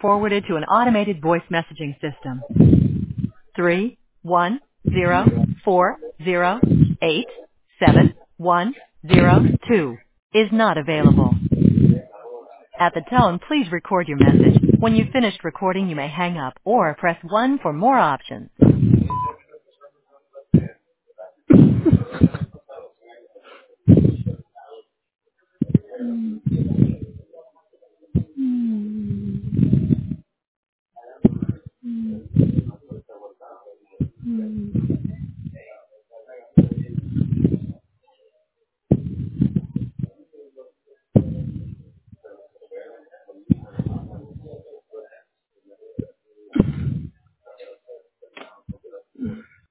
forwarded to an automated voice messaging system. 31040871102 is not available. At the tone, please record your message. When you've finished recording, you may hang up or press 1 for more options.